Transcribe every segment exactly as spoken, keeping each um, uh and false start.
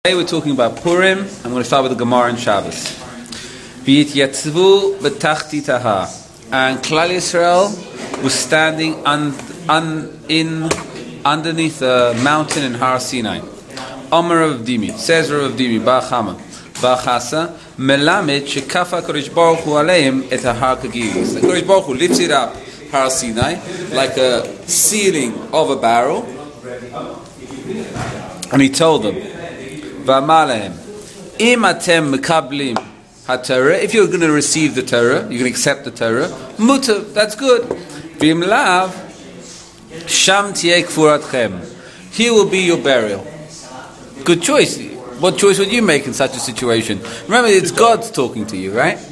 Today we're talking about Purim. I'm going to start with the Gemara and Shabbos. V'yityatzvu b'tachtit hahar, and Klal Yisrael was standing un, un, in underneath the mountain in Har Sinai. Omer Rav Dimi, says Rav Dimi, Ba'achama, Ba'achasa, Melamed shekafa Kodesh Baruch Hu aleim et hahar kagilis. The Kodesh Baruch Hu lifts it up Har Sinai like a ceiling of a barrel, and he told them, V'amalehem, im atem mekablim ha-Torah. If you're going to receive the Torah, you can accept the Torah. Mutar, that's good. V'im lav, sham tieh kfuratchem. Here will be your burial. Good choice. What choice would you make in such a situation? Remember, it's God talking to you, right?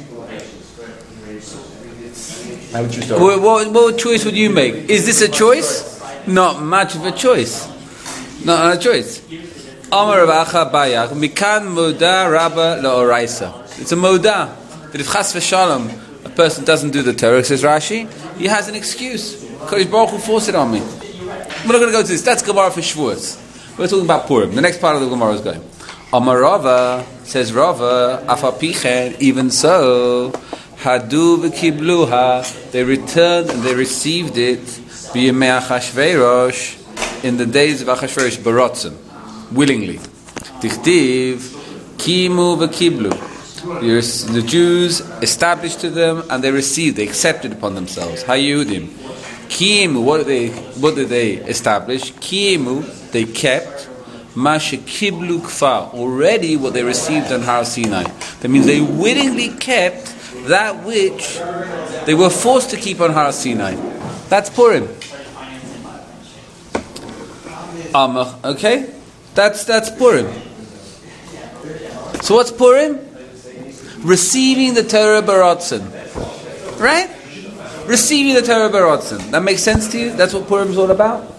How would you start? What, what, what choice would you make? Is this a choice? Not much of a choice. Not a choice. Amar Rav Acha Bayach, Mikan Moda Rabba La'oraisa. It's a Moda. That if Chas v'Shalom, a person doesn't do the Torah, says Rashi, he has an excuse. Kodesh Baruch Hu forced it on me. We're not going to go to this. That's Gemara for Shavuos. We're talking about Purim. The next part of the Gemara is going. Amar Rava, says Rava, Afapichen, even so, Hadu v'kibluha, they returned and they received it, B'yemei Achashverosh, in the days of Achashverosh, Barotzen. Willingly. Tichtiv, kimu v'kiblu. The Jews established to them and they received, they accepted upon themselves. Hayudim. Kimu, what did they, what did they establish? Kimu, they kept. Mashe kiblu kfar, already what they received on Har Sinai. That means they willingly kept that which they were forced to keep on Har Sinai. That's Purim. Um, okay? That's that's Purim. So what's Purim? Receiving the Torah Baratzen. Right? Receiving the Torah Baratzen. That makes sense to you? That's what Purim's all about?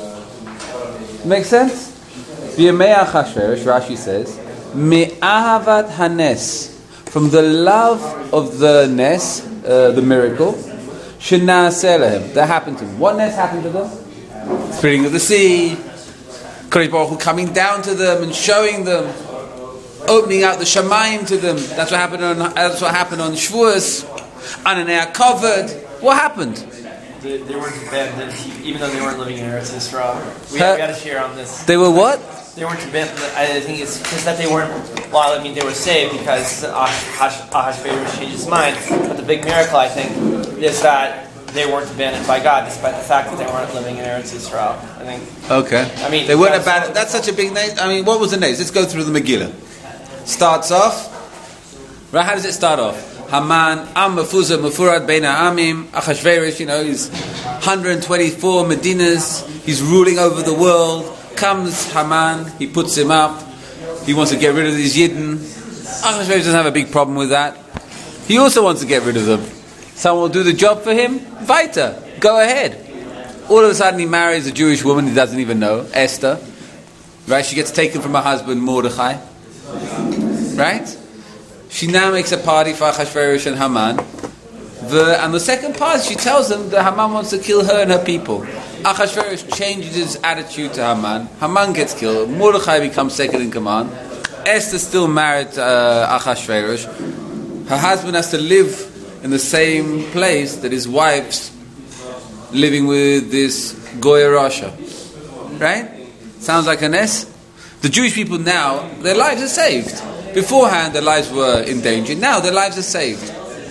Makes sense? B'yemei Achashverosh, Rashi says, Me'ahavat hanes, from the love of the nes, uh, the miracle, Shena'aseh lehem, that happened to them. What nes happened to them? Splitting of the sea, Kodesh Baruch Hu coming down to them and showing them, opening out the Shamayim to them. That's what happened on. That's what happened on Shavuos. Ananei covered. What happened? They, they weren't abandoned, even though they weren't living in Eretz Yisrael. We, uh, we got to share on this. They were what? They weren't abandoned. I think it's just that they weren't. Well, I mean, they were saved because Ahasuerus changed his mind. But the big miracle, I think, is that they weren't abandoned by God, despite the fact that they weren't living in Eretz Yisrael. I think. Okay. I mean, they weren't abandoned. That's such a big name. I mean, what was the name? Let's go through the Megillah. Starts off. Right? How does it start off? Haman, Am Mefuza Mefurad Bein Ha'amim, Achashverosh. You know, he's one hundred twenty-four Medinas. He's ruling over the world. Comes Haman. He puts him up. He wants to get rid of these Yidden. Achashverosh doesn't have a big problem with that. He also wants to get rid of them. Someone will do the job for him. Weiter. Go ahead. All of a sudden he marries a Jewish woman he doesn't even know, Esther. Right? She gets taken from her husband, Mordechai. Right? She now makes a party for Achashverosh and Haman. The, and the second part, she tells them that Haman wants to kill her and her people. Achashverosh changes his attitude to Haman. Haman gets killed. Mordechai becomes second in command. Esther's still married to uh, Achashverosh. Her husband has to live in the same place that his wife's living with this Goya Rasha. Right? Sounds like an S. The Jewish people now, their lives are saved. Beforehand, their lives were in danger. Now, their lives are saved.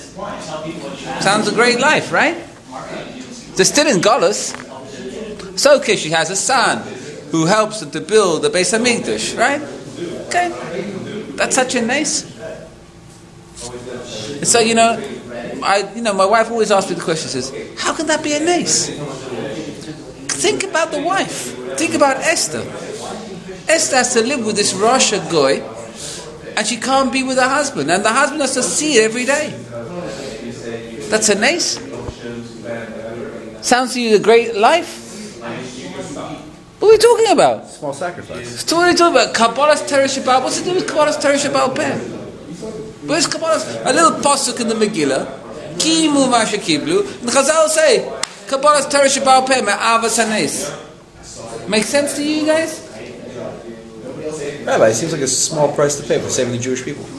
Sounds a great life, right? They're still in Golus. It's okay, she has a son who helps them to build the Beis HaMikdash, right? Okay. That's such a nice. And so, you know, I, you know, my wife always asks me the question, says, how can that be a nace? Think about the wife. Think about Esther. Esther has to live with this Rasha Goy, and she can't be with her husband, and the husband has to see it every day. That's a nace. Sounds to you a great life? What are we talking about? Small sacrifice. So what are we talking about? Kabbalah's Torah Shabbat. What's it do with Kabbalah's Torah Shabbat Peh? Where's Kabbalah's? A little pasuk in the Megillah. Kimu Mashe Kiblu. And Chazal say, Kabbalah's Torah Shabbat Peh Me'avas Hanes. Make sense to you guys? Rabbi, it seems like a small price to pay for saving the Jewish people.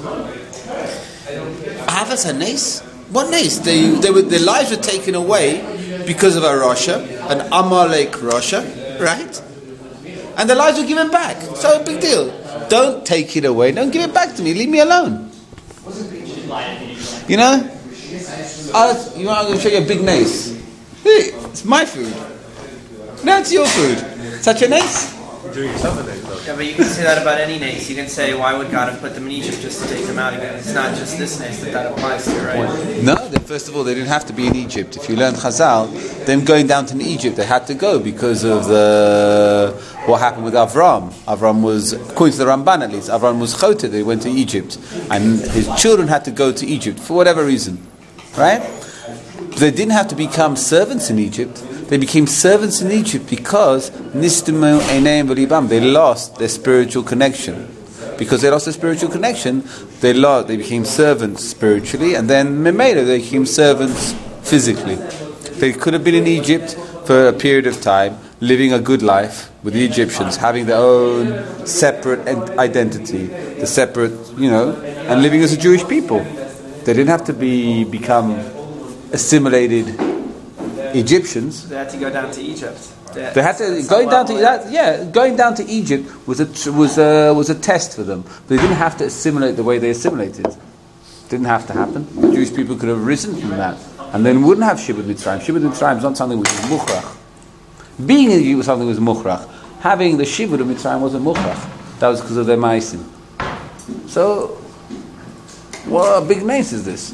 Avas hanes? What nes? They, they were, their lives were taken away because of a Rasha, an Amalek Rasha, right? And their lives were given back. So big deal. Don't take it away. Don't give it back to me. Leave me alone. You know? I was, you want, I'm going to show you a big nes. Hey, it's my food. No, it's your food. Such a nes? Yeah, but you can say that about any nace. You can say, why would God have put them in Egypt just to take them out again? It's not just this nace that that applies to, right? No, then first of all, they didn't have to be in Egypt. If you learn Chazal, them going down to Egypt, they had to go because of the what happened with Avram. Avram was, according to the Ramban at least, Avram was choted. They went to Egypt, and his children had to go to Egypt for whatever reason, right? They didn't have to become servants in Egypt. They became servants in Egypt because Nistimu Eineim V'Libam. They lost their spiritual connection. Because they lost their spiritual connection, they lost. They became servants spiritually, and then Memela, they became servants physically. They could have been in Egypt for a period of time, living a good life with the Egyptians, having their own separate identity, the separate, you know, and living as a Jewish people. They didn't have to be become assimilated Egyptians. They had to go down to Egypt. They, they had to going down to that, yeah, going down to Egypt was a was a was a test for them. They didn't have to assimilate the way they assimilated. Didn't have to happen. The Jewish people could have risen from that, and then wouldn't have Shibud Mitzrayim. Shibud Mitzrayim is not something which is mukhrach. Being a Jew was something that was mukhrach. Having the Shibud of Mitzrayim wasn't mukhrach. That was because of their ma'asim. So, what a big nace is this?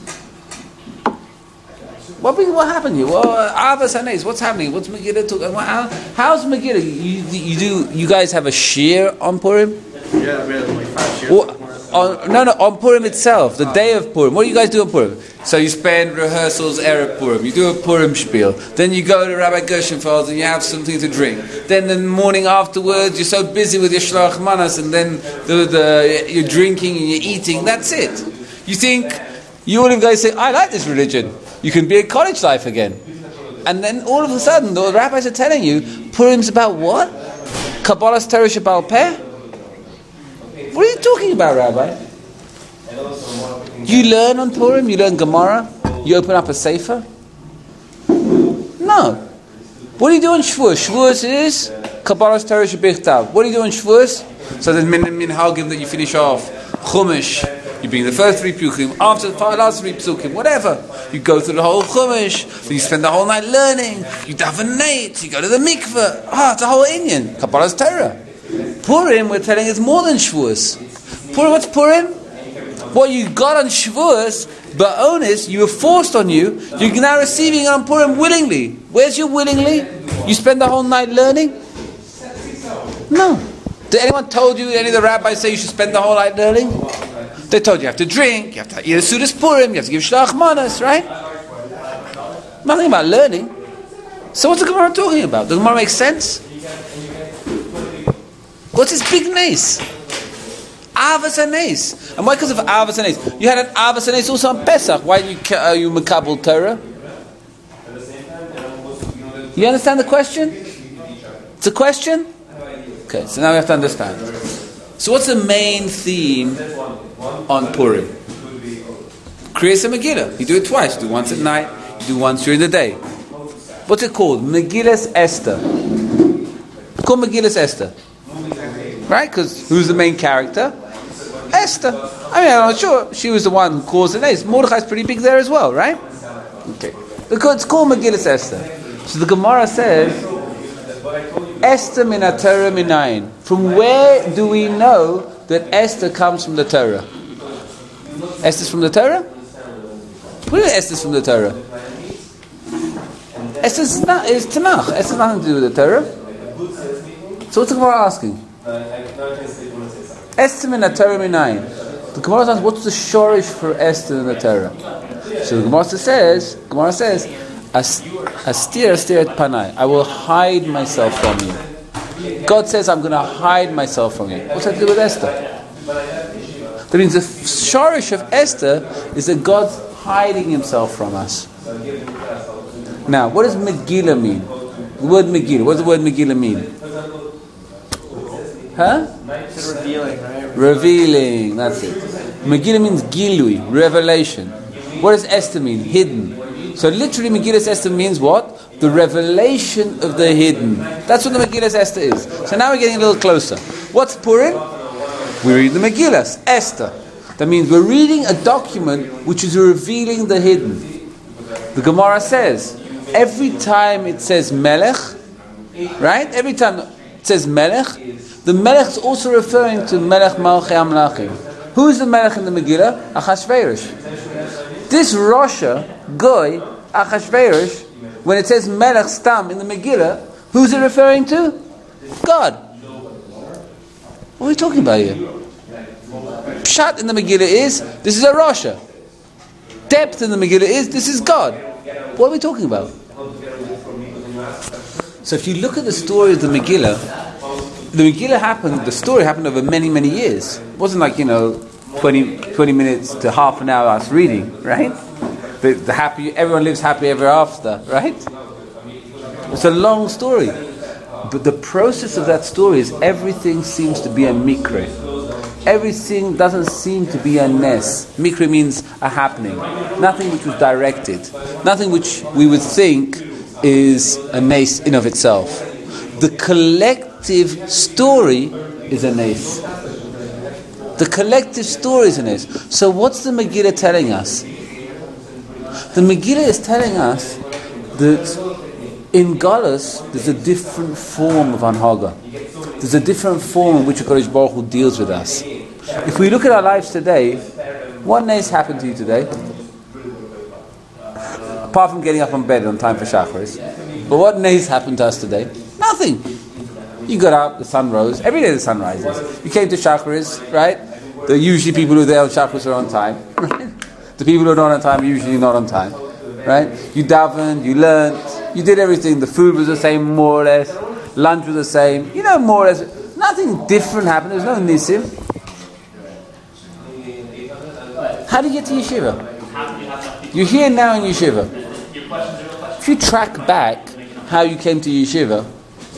What, what happened here? Well, Avas Hanes, what's happening? What's Megillah talking? How, how's Megillah? You, you do? You guys have a shir on Purim? Yeah, really, like five years. Well, on, no, no, on Purim itself, the day of Purim. What do you guys do on Purim? So you spend rehearsals, Erev Purim. You do a Purim spiel. Then you go to Rabbi Gershenfeld and you have something to drink. Then the morning afterwards, you're so busy with your Shlach Manas, and then the, the, you're drinking and you're eating. That's it. You think, you all of you guys say, I like this religion. You can be a college life again. And then all of a sudden, the rabbis are telling you, Purim's about what? Kabbalah's Torah Sheba'al Peh? What are you talking about, Rabbi? You learn on Purim? You learn Gemara? You open up a Sefer? No. What do you do on Shavuos? Shavuos is Kabbalah's Torah Shebichtav. What do you do on Shavuos? So there's min minhagim that you finish off. Chumash. You bring the first three psukim, after the last three psukim, whatever. You go through the whole chumash, then you spend the whole night learning. You daven nate, you go to the mikveh. Ah, it's a whole Inyan. Kabbalah's Torah. Purim, we're telling, is more than Shavuos. Purim, what's Purim? What you got on Shavuos, but onus, you were forced on you, you're now receiving on Purim willingly. Where's your willingly? You spend the whole night learning? No. Did anyone told you, any of the rabbis say you should spend the whole night learning? They told you you have to drink, you have to eat a Sudas Purim, you have to give Shlach Manas, right? Nothing about learning. So what's the Gemara talking about? The Gemara makes sense? What's this big nace? Avas Hanes. And why because of Avas Hanes? You had an Avas Hanes also on Pesach. Why are you, uh, you Makabel Torah? You understand the question? It's a question? Okay, so now we have to understand. So what's the main theme on Purim? Kriyas Megillah. You do it twice. You do once at night. You do once during the day. What's it called? Megillas Esther. It's called Megillas Esther. Right? Because who's the main character? Esther. I mean, I'm not sure. She was the one who caused the names. Mordechai's pretty big there as well, right? Okay. Because it's called Megillas Esther. So the Gemara says, Esther min ha-Torah minayin. From where do we know that Esther comes from the Torah? Esther's from the Torah? What do you mean Esther's from the Torah? Esther's not, it's Tanakh. Esther's nothing to do with the Torah. So what's the Gemara asking? Esther min ha-Torah minayin. The Gemara asks, what's the shorish for Esther in the Torah? So the Gemara says, Gemara says, Astir astir et panai. I will hide myself from you. God says, I'm going to hide myself from you. What's that to do with Esther? That means the shorish of Esther is that God's hiding himself from us. Now, what does Megillah mean? The word Megillah. What does the word Megillah mean? Huh? It's revealing, right? Revealing, that's it. Megillah means gilui, revelation. What does Esther mean? Hidden. So literally Megillah Esther means what? The revelation of the hidden. That's what the Megillah Esther is. So now we're getting a little closer. What's Purim? We read the Megillah Esther. That means we're reading a document which is revealing the hidden. The Gemara says, every time it says Melech, right? Every time it says Melech, the Melech is also referring to Melech Malchei HaMelachim. Who is the Melech in the Megillah? Achashverosh. This Rasha, Goy, Achashverosh, when it says Melech Stam in the Megillah, who's it referring to? God. What are we talking about here? Pshat in the Megillah is, this is a Rasha. Depth in the Megillah is, this is God. What are we talking about? So if you look at the story of the Megillah, the Megillah happened, the story happened over many, many years. It wasn't like, you know, twenty, twenty minutes to half an hour us reading, right? The, the happy, everyone lives happy ever after, right? It's a long story. But the process of that story is everything seems to be a mikre. Everything doesn't seem to be a nes. Mikre means a happening. Nothing which was directed. Nothing which we would think is a nes in of itself. The collective story is a nes. The collective story is a nes. So what's the Megillah telling us? The Megillah is telling us that in Galus there's a different form of Anhaga. There's a different form in which HaKadosh Baruch Hu deals with us. If we look at our lives today, what nes happened to you today? Apart from getting up on bed on time for Shacharis. But what nes happened to us today? Nothing. You got up, the sun rose. Every day the sun rises. You came to Shacharis, right? The usually people who are there on Shacharis are on time. The people who are not on time are usually not on time. Right? You davened, you learnt, you did everything. The food was the same, more or less. Lunch was the same. You know, more or less. Nothing different happened. There was no nisim. How did you get to yeshiva? You're here now in yeshiva. If you track back how you came to yeshiva,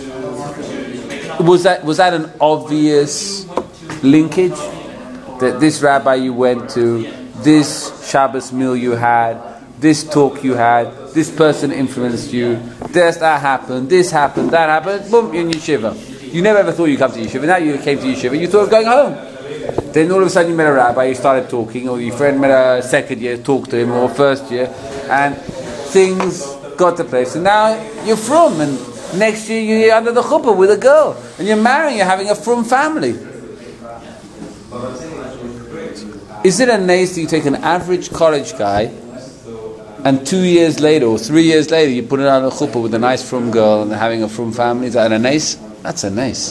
was that was that an obvious linkage? That this rabbi you went to, this Shabbos meal you had, this talk you had, this person influenced you, this that happened, this happened, that happened, boom, you're in yeshiva. You never ever thought you'd come to yeshiva. Now you came to yeshiva, you thought of going home. Then all of a sudden you met a rabbi, you started talking, or your friend met a second year, talked to him, or first year, and things got to place. And now you're from, and next year you're under the chuppah with a girl, and you're marrying, you're having a from family. Is it a nes that you take an average college guy, and two years later, or three years later, you put it on a chuppah with a nice from girl, and having a from family? Is that a nes? That's a nes.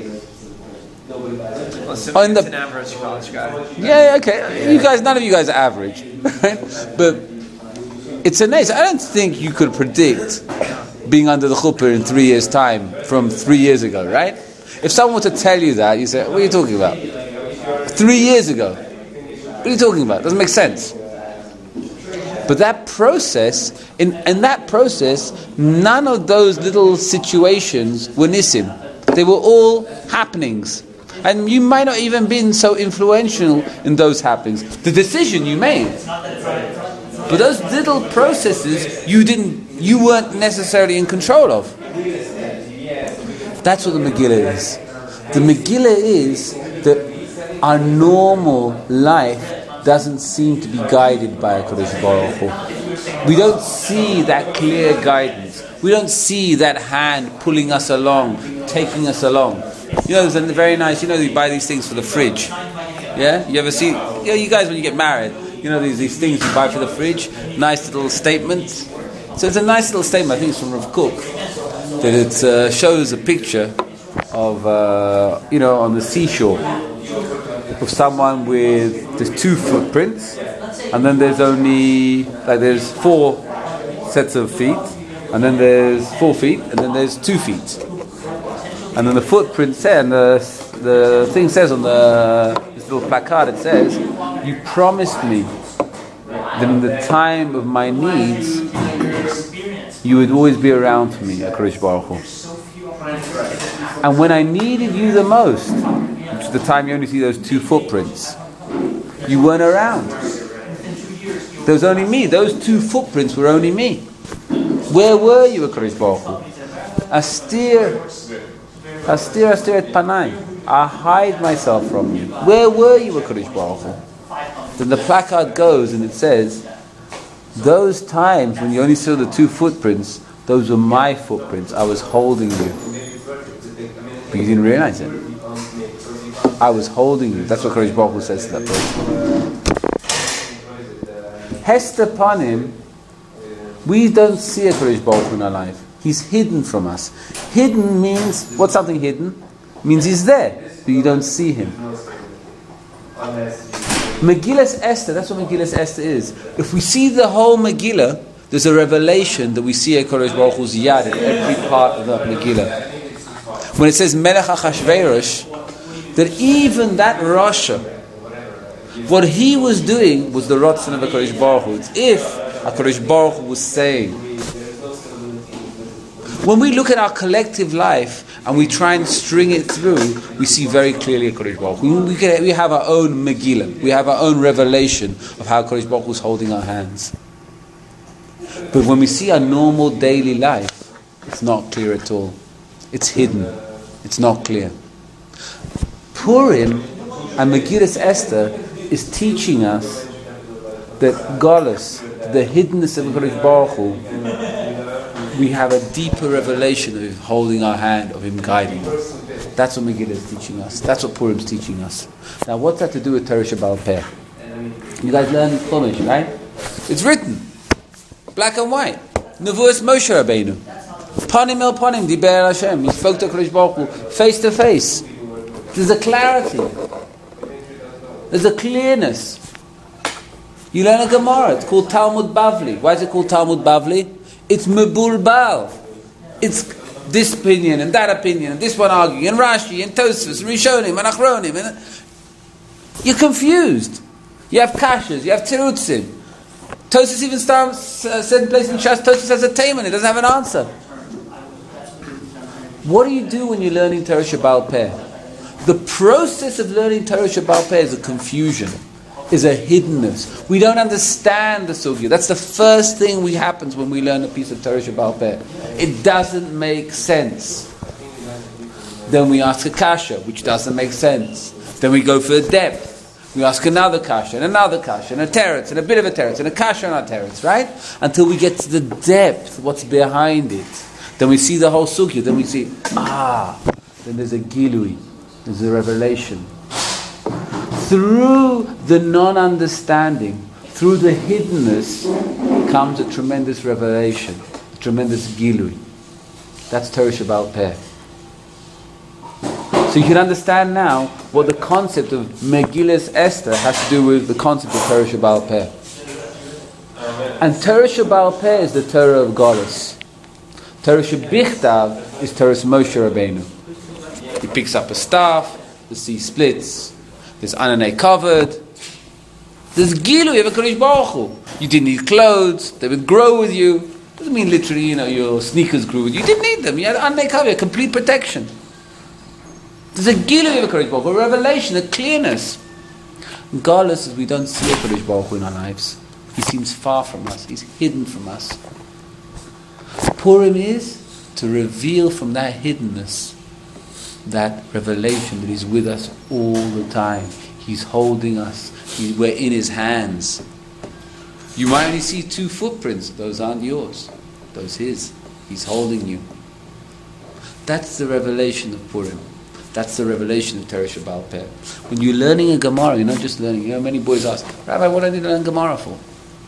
Well, On the, it's an average college guy. Yeah, okay. You guys, none of you guys are average, right? But it's a nes. I don't think you could predict being under the chuppah in three years' time from three years ago, right? If someone were to tell you that, you say, "What are you talking about? Three years ago? What are you talking about? Doesn't make sense." But that process, in in that process, none of those little situations were nisim. They were all happenings. And you might not even been so influential in those happenings. The decision you made. But those little processes you didn't you weren't necessarily in control of. That's what the Megillah is. The Megillah is that our normal life doesn't seem to be guided by HaKadosh Baruch Hu. We don't see that clear guidance. We don't see that hand pulling us along, taking us along. You know, there's a very nice, you know, you buy these things for the fridge. Yeah? You ever see, yeah, you guys when you get married, you know, these, these things you buy for the fridge, nice little statements. So it's a nice little statement, I think it's from Rav Kook, that it uh, shows a picture of, uh, you know, on the seashore, of someone with, there's two footprints, and then there's only, like there's four sets of feet, and then there's four feet, and then there's two feet. And then the footprint says, and the, the thing says on the this little placard, it says, "You promised me that in the time of my needs, you would always be around for me, HaKadosh Baruch Hu." And when I needed you the most, which is the time you only see those two footprints, you weren't around. There was only me. Those two footprints were only me. Where were you, HaKadosh Baruch Hu? Astir, astir, astir et panai. I hide myself from you. Where were you, HaKadosh Baruch Hu? Then the placard goes and it says, those times when you only saw the two footprints, those were my footprints. I was holding you. But you didn't realize it. I was holding you. That's what HaKadosh Baruch Hu says to that person. Hester Panim, we don't see HaKadosh Baruch Hu in our life. He's hidden from us. Hidden means, what's something hidden? Means he's there, but you don't see him. Megillas Esther, that's what Megillas Esther is. If we see the whole Megillah, there's a revelation that we see HaKadosh Baruch Hu's yad in every part of the Megillah. When it says Melech Achashverosh, that even that Rasha, what he was doing was the Ratzon of HaKadosh Baruch Hu. It's if HaKadosh Baruch Hu was saying. When we look at our collective life and we try and string it through, we see very clearly HaKadosh Baruch Hu. We, we, we have our own Megillah. We have our own revelation of how HaKadosh Baruch Hu is holding our hands. But when we see our normal daily life, it's not clear at all. It's hidden. It's not clear. Purim and Megillas Esther is teaching us that Golus, the hiddenness of HaKadosh Baruch Hu, we have a deeper revelation of Him holding our hand, of Him guiding us. That's what Megillah is teaching us. That's what Purim is teaching us. Now, what's that to do with Torah Shebaal Peh? You guys learn Chumash, right? It's written, black and white. Nevuos Moshe Rabbeinu. Panim el panim, diber Hashem. He spoke to HaKadosh Baruch Hu face to face. There's a clarity. There's a clearness. You learn a Gemara. It's called Talmud Bavli. Why is it called Talmud Bavli? It's Mebulbal. It's this opinion and that opinion and this one arguing and Rashi and Tosfos and Rishonim and Achronim. And you're confused. You have kashas. You have terutzim. Tosfos even starts a certain place in Shas. Tosfos has a taiman. It doesn't have an answer. What do you do when you're learning Torah Shebaal Peh? The process of learning Torah Shebaal Peh is a confusion, is a hiddenness. We don't understand the sugya. That's the first thing we happens when we learn a piece of Torah Shebaal Peh. It doesn't make sense. Then we ask a kasha, which doesn't make sense. Then we go for a depth. We ask another kasha, and another kasha, and a teretz, and a bit of a teretz, and a kasha and a teretz, right? Until we get to the depth, what's behind it. Then we see the whole sugya. Then we see, ah, then there's a gilui. There's a revelation. Through the non-understanding, through the hiddenness, comes a tremendous revelation, a tremendous gilui. That's Torah Shebaal Peh. So you can understand now what the concept of Megillas Esther has to do with the concept of Torah Shebaal Peh. And Torah Shebaal Peh is the Torah of Golus. Torah Shebichtav is Torah Moshe Rabbeinu. He picks up a staff, the sea splits, there's ananei covered, there's gilui of HaKadosh Baruch Hu. You didn't need clothes, they would grow with you. Doesn't mean literally, you know, your sneakers grew with you. You didn't need them, you had ananei covered, complete protection. There's a gilui of HaKadosh Baruch Hu, a revelation, a clearness. Galus is we don't see HaKadosh Baruch Hu in our lives. He seems far from us, he's hidden from us. Purim is to reveal from that hiddenness that revelation that He's with us all the time. He's holding us. He, we're in His hands. You might only see two footprints. Those aren't yours. Those His. He's holding you. That's the revelation of Purim. That's the revelation of Torah Shebaal Peh. When you're learning a Gemara, you're not just learning. You know, many boys ask, Rabbi, what do I need to learn Gemara for?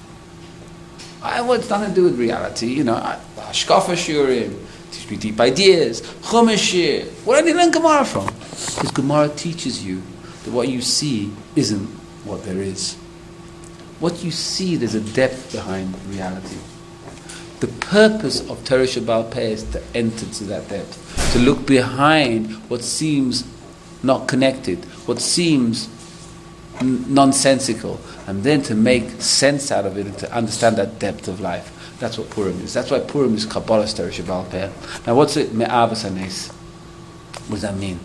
I want it's nothing to do with reality. You know, Hashkafa Shurim, teach me deep ideas, Chumash. What do I need to learn Gemara from? Because Gemara teaches you that what you see isn't what there is. What you see, there's a depth behind reality. The purpose of Torah Shebaal Peh is to enter to that depth, to look behind what seems not connected, what seems n- nonsensical, and then to make sense out of it and to understand that depth of life. That's what Purim is. That's why Purim is Kabbalah's Torah Shebaal Peh. Now what's it? Me'avas hanes. What does that mean?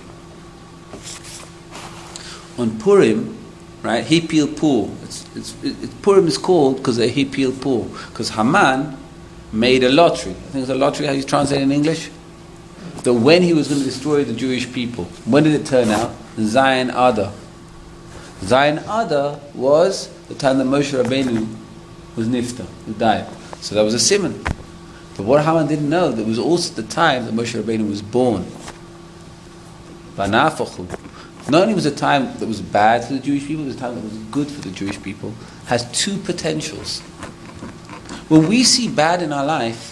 On Purim, right? Hipil Pur. It's, it's, it, Purim is called because of Hipil Pur. Because Haman made a lottery. I think it's a lottery. How you translate it in English? That when he was going to destroy the Jewish people, when did it turn out? Zayin Adar. Zayin Adar was the time that Moshe Rabbeinu was nifta, who died. So that was a simon. But what Haman didn't know, that was also the time that Moshe Rabbeinu was born. Not only was a time that was bad for the Jewish people, it was a time that was good for the Jewish people. Has two potentials. When we see bad in our life,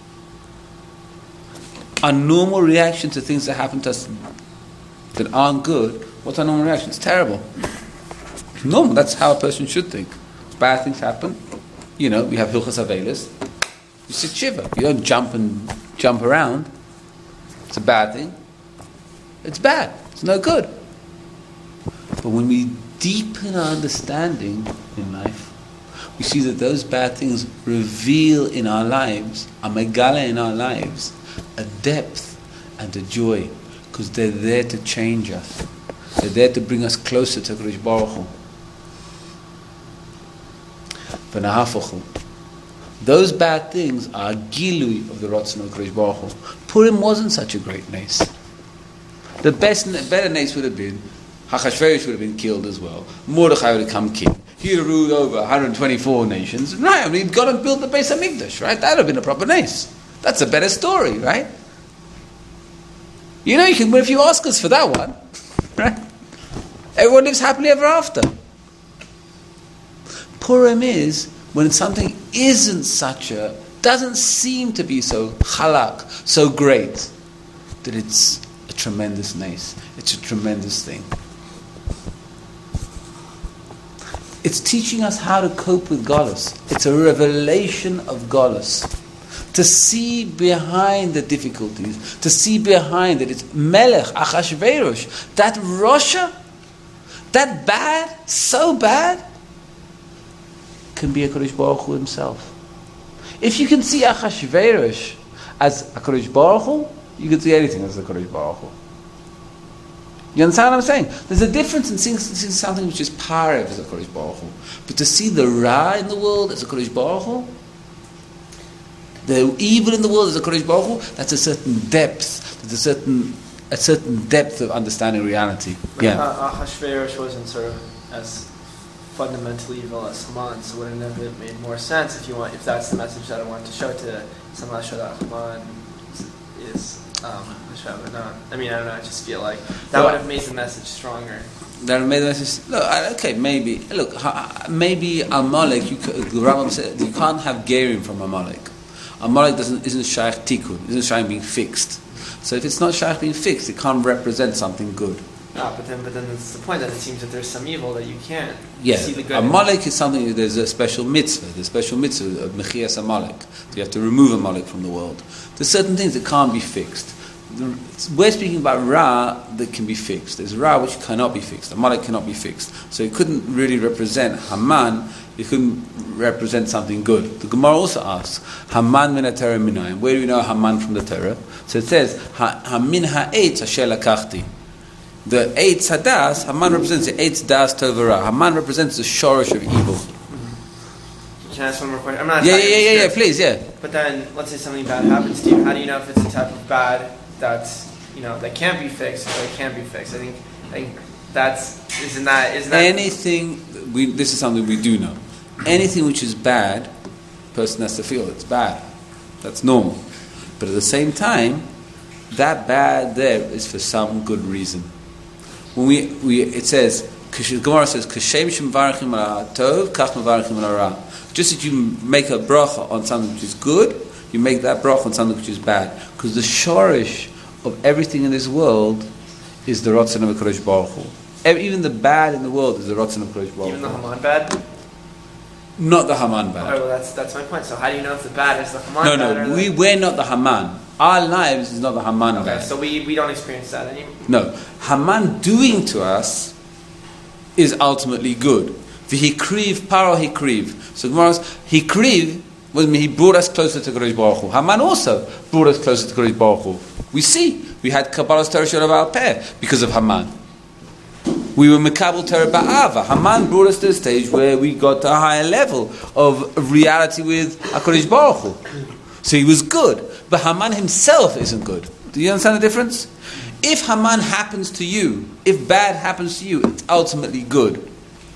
our normal reaction to things that happen to us that aren't good, what's our normal reaction? It's terrible. Normal, that's how a person should think. Bad things happen. You know, we have Hilchas Avelis. You sit shiva. You don't jump and jump around. It's a bad thing. It's bad. It's no good. But when we deepen our understanding in life, we see that those bad things reveal in our lives, a megala in our lives, a depth and a joy, because they're there to change us. They're there to bring us closer to Kadosh Baruch Hu. V'nahafochu. Those bad things are a gilui of the Ratzon of Kadosh Baruch Hu. Purim wasn't such a great nace. The best, better nace would have been Hachashverosh would have been killed as well. Mordechai would have become king. He would have ruled over one hundred twenty-four nations. Right, I mean, he'd gone and built the Beis HaMikdash, right? That would have been a proper nace. That's a better story, right? You know, you can, if you ask us for that one, right? Everyone lives happily ever after. Purim is when something isn't such a, doesn't seem to be so halak, so great, that it's a tremendous nace. It's a tremendous thing. It's teaching us how to cope with Golus. It's a revelation of Golus. To see behind the difficulties, to see behind it. It's Melech, Achashverosh, that Rosha, that bad, so bad, can be a Kadosh Baruch Hu himself. If you can see Achashverosh as a Kadosh Baruch Hu, you can see anything as a Kadosh Baruch Hu. You understand what I'm saying? There's a difference in seeing, seeing something which is parev as a Kadosh Baruch Hu, but to see the Ra in the world as a Kadosh Baruch Hu, the evil in the world as a Kadosh Baruch Hu, that's a certain depth, that's a certain a certain depth of understanding reality. But yeah. Ahasuerus wasn't sort of as fundamentally evil as Haman, so wouldn't it have made more sense if you want, if that's the message that I want to show to somehow show that Haman is um, not. I mean, I don't know. I just feel like that well, would have made the message stronger. That made the message. Look, okay, maybe. Look, maybe Amalek. You, the Rambam said you can't have Gerim from Amalek. Amalek doesn't isn't shaykh tikkun, isn't shaykh being fixed. So if it's not shaykh being fixed, it can't represent something good. No, but then, but then it's the point that it seems that there's some evil that you can't yeah. see the good. Amalek is something. There's a special mitzvah. There's a special mitzvah of mechias Amalek. So you have to remove Amalek from the world. There's certain things that can't be fixed. We're speaking about Ra that can be fixed. There's Ra which cannot be fixed. Amalek cannot be fixed. So it couldn't really represent Haman. It couldn't represent something good. The Gemara also asks, Haman min ha-Torah minayim. Where do we know Haman from the Torah? So it says, Hamin ha-eitz asher lakachti. The eitz hadas, Haman represents the eitz das tovara. Haman represents the shorish of evil. Can I ask one more question? I'm not. Yeah, yeah, yeah, yeah, please, yeah. But then, let's say something bad happens to you. How do you know if it's a type of bad that's, you know, that can't be fixed or that can be fixed? I think, I think that's isn't that isn't that anything. We this is something we do know. Anything which is bad, person has to feel it's bad. That's normal. But at the same time, that bad there is for some good reason. When we, we it says, Gemara says, Kashem shemvarachim ala tov, kach mevarachim ala ra. Just as you make a bracha on something which is good, you make that bracha on something which is bad. Because the shorish of everything in this world is the Ratzon of HaKadosh Baruch Hu. Even the bad in the world is the Ratzon of HaKadosh Baruch Hu. Even the Haman bad? Not the Haman bad. Oh, well, that's that's my point. So how do you know if the bad is the Haman no, bad? No, or no, we, the... we're not the Haman. Our lives is not the Haman okay, bad. So we, we don't experience that anymore? No. Haman doing to us is ultimately good. V'hikriv paro hikriv. So Gemara says, hikriv Well, he brought us closer to Kodesh Baruch Hu. Haman also brought us closer to Kodesh Baruch Hu. We see, we had Kabbalah's Torah Shel Ba'al Peh because of Haman. We were Mekabel Torah Ba'ava. Haman brought us to a stage where we got to a higher level of reality with HaKadosh Baruch Hu. So he was good. But Haman himself isn't good. Do you understand the difference? If Haman happens to you, if bad happens to you, it's ultimately good.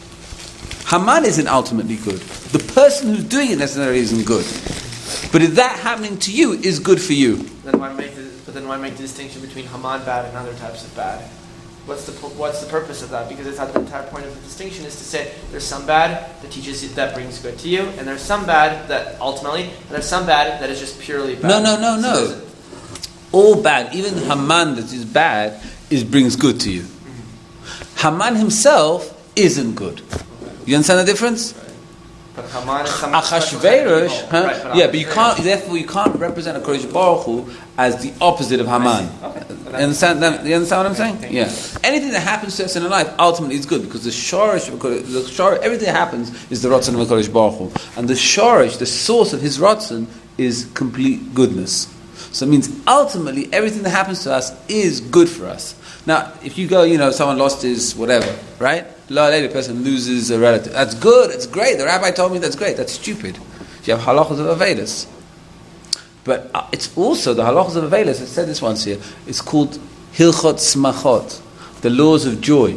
Haman isn't ultimately good. The person who's doing it necessarily isn't good. But if that happening to you is good for you. Then why make the, but then why make the distinction between Haman bad and other types of bad? What's the what's the purpose of that? Because it's not the entire point of the distinction is to say there's some bad that teaches you that brings good to you, and there's some bad that ultimately, and there's some bad that is just purely bad. No, no, no, no. So all bad, even Haman that is bad, is brings good to you. Mm-hmm. Haman himself isn't good. You understand the difference? Right. But Haman is some Achashverosh, huh? Right, but yeah, but you can't. Therefore, you can't represent a Kodesh Baruch Hu as the opposite of Haman. Okay. You understand? That, you understand what I'm saying? Okay, yeah. Anything that happens to us in our life ultimately is good because the shorish, the shorish, everything that happens is the Ratzon of Kodesh Baruch Hu, and the shorish, the source of his Ratzon, is complete goodness. So it means ultimately everything that happens to us is good for us. Now, if you go, you know, someone lost his whatever, right? The person loses a relative. That's good. It's great. The rabbi told me that's great. That's stupid. You have halachas of Avelis. But uh, it's also the halachas of Avelis. I said this once here. It's called Hilchot Smachot, the laws of joy.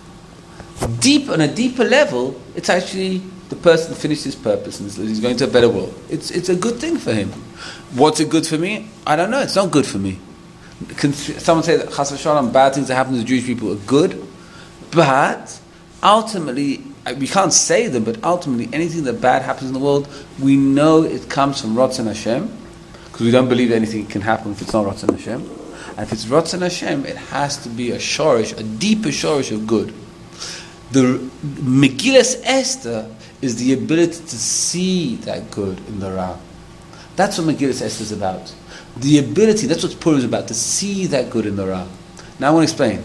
Deep on a deeper level, it's actually the person finished his purpose and he's going to a better world. It's it's a good thing for him. What's it good for me? I don't know. It's not good for me. Can someone say that Chas v'Shalom, bad things that happen to Jewish people are good? But ultimately, we can't say them, but ultimately anything that bad happens in the world, we know it comes from Ratzon Hashem, because we don't believe anything can happen if it's not Ratzon Hashem. And if it's Ratzon Hashem, it has to be a shorish, a deeper shorish of good. The Megillas Esther is the ability to see that good in the Ra. That's what Megillas Esther is about. The ability, that's what Purim is about, to see that good in the Ra. Now I want to explain.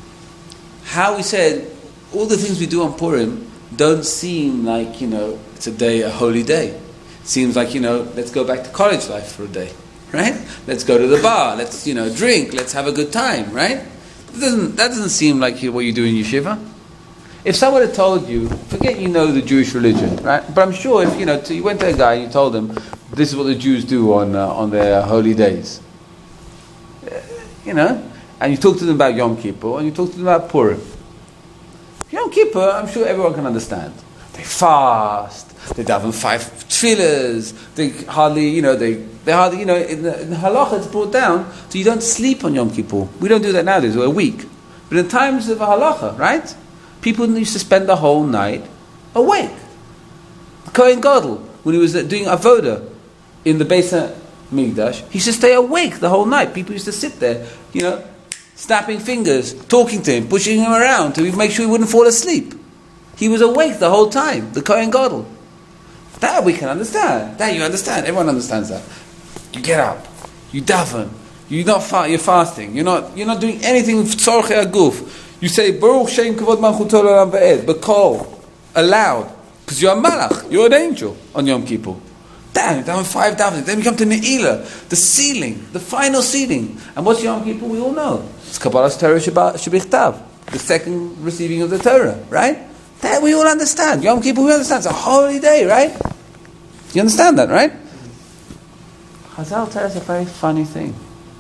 How we said, all the things we do on Purim don't seem like, you know, it's a day, a holy day. It seems like, you know, let's go back to college life for a day, right? Let's go to the bar, let's, you know, drink, let's have a good time, right? That doesn't, that doesn't seem like what you do in yeshiva. If someone had told you, forget you know the Jewish religion, right? But I'm sure if, you know, you went to a guy and you told him, this is what the Jews do on uh, on their holy days. Uh, you know, and you talk to them about Yom Kippur and you talk to them about Purim. Yom Kippur, I'm sure everyone can understand. They fast, they daven five tefillahs, they hardly, you know, they, they hardly, you know, in the, in the halacha it's brought down, so you don't sleep on Yom Kippur. We don't do that nowadays, we're a week. But in times of a halacha, right? People used to spend the whole night awake. Kohen Gadol, when he was doing avoda in the Beis HaMikdash, he used to stay awake the whole night. People used to sit there, you know, snapping fingers, talking to him, pushing him around to make sure he wouldn't fall asleep. He was awake the whole time, the Kohen Gadol. That we can understand. That you understand. Everyone understands that. You get up, you daven, you're not fa- you're fasting, you're not you're not doing anything with tzorchei aguf. You say Baruch Shem Kavod Malchuto L'Olam Va'ed, B'kol, aloud, because you're a malach, you're an angel on Yom Kippur. Damn, down five davening. Then we come to Ne'ilah, the sealing, the final sealing. And what's Yom Kippur? We all know. It's Kabbalah's Torah Shebichtav, the second receiving of the Torah, right? That we all understand. Yom Kippur, we understand. It's a holy day, right? You understand that, right? Chazal tells us a very funny thing.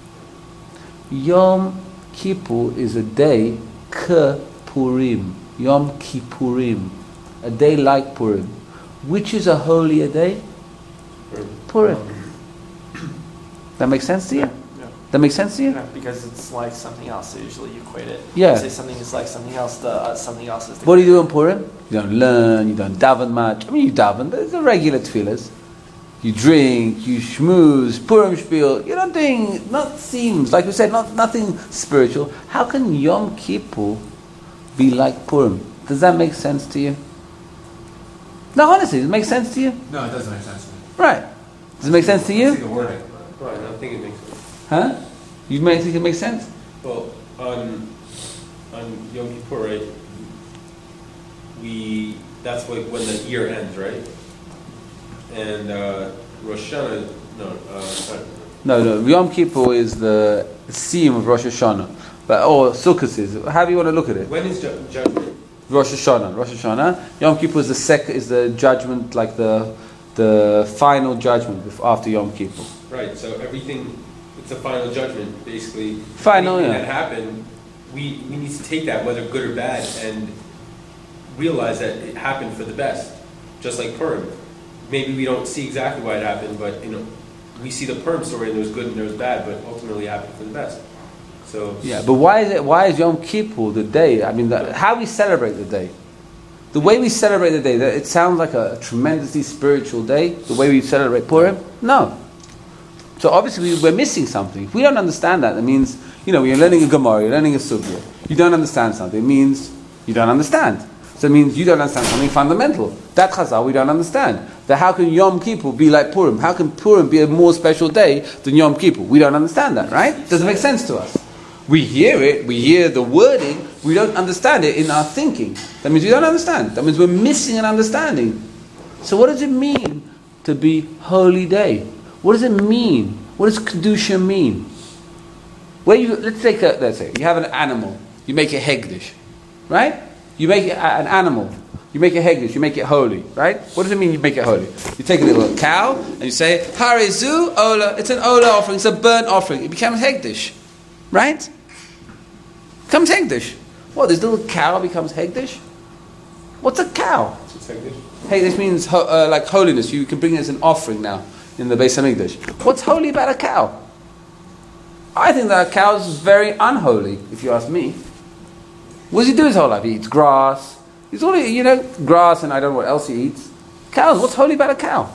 Yom Kippur is a day K-Purim, Yom Kippurim, a day like Purim. Which is a holier day? Purim. That makes sense to you? Yeah. That makes sense to you? Yeah, because it's like something else, so usually you equate it. Yeah. You say something is like something else, the, uh, something else is the... What do you do in Purim? You don't learn, you don't daven much. I mean, you daven, but it's a regular tefillahs. You drink, you schmooze, Purim spiel. You're not doing, not seems, like we said, not nothing spiritual. How can Yom Kippur be like Purim? Does that make sense to you? No, honestly, does it make sense to you? No, it doesn't make sense to me. Right. Does it make sense to I you? see the wording. Right, I think it makes sense. Huh? You may think it makes sense? Well, on on Yom Kippur, right, we that's what, when the year ends, right? and uh, Rosh Hashanah. No, uh, sorry. No, no. Yom Kippur is the theme of Rosh Hashanah, but or Sukkot is. How do you want to look at it? When is ju- judgment? Rosh Hashanah. Rosh Hashanah. Yom Kippur is the second. Is the judgment like the the final judgment bef- after Yom Kippur? Right. So everything, it's a final judgment, basically. Final, Anything yeah. that happened, we we need to take that, whether good or bad, and realize that it happened for the best. Just like Purim. Maybe we don't see exactly why it happened, but you know, we see the Purim story and there was good and there was bad, but ultimately it happened for the best. So Yeah, but why is it? Why is Yom Kippur the day? I mean, the, how we celebrate the day. The way we celebrate the day, that it sounds like a tremendously spiritual day. The way we celebrate Purim, no. So obviously we're missing something. If we don't understand that, it means, you know, you're learning a Gemara, you're learning a Sugya. You don't understand something. It means you don't understand. So it means you don't understand something fundamental. That Chazal we don't understand. That how can Yom Kippur be like Purim? How can Purim be a more special day than Yom Kippur? We don't understand that, right? Doesn't make sense to us. We hear it, we hear the wording, we don't understand it in our thinking. That means we don't understand. That means we're missing an understanding. So what does it mean to be holy day? What does it mean? What does Kedusha mean? Where you, let's take a, let's say, you have an animal, you make it hegdish, right? You make it an animal, you make it hegdish, you make it holy, right? What does it mean you make it holy? You take a little cow and you say, Harizu Ola, it's an Ola offering, it's a burnt offering. It becomes hegdish, right? Becomes hegdish. What, this little cow becomes hegdish? What's a cow? it's hegdish. Hegdish means ho- uh, like holiness. You can bring it as an offering now in the Beis Hamikdash. What's holy about a cow? I think that a cow is very unholy, if you ask me. What does he do his whole life? He eats grass. He's all, you know, grass and I don't know what else he eats. Cows, what's holy about a cow?